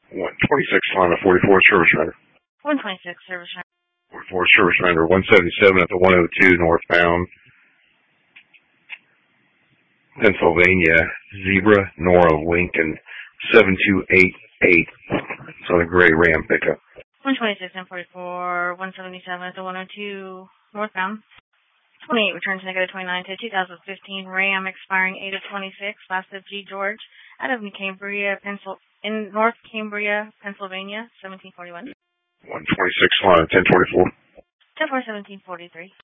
126 Lana 44 Service Render. 126 Service Render. 44 Service Render. 177 at the 102 northbound. Pennsylvania, Zebra, Nora, Lincoln, 7288. So the gray Ram pickup. 126 and 44, 177 at the 102 northbound. 28 returns negative 29 to 2015 Ram expiring 8 of 26, last of G. George, out of New Cambria, in North Cambria, Pennsylvania, 1741. 126 Lana 1024. 10-4-1743.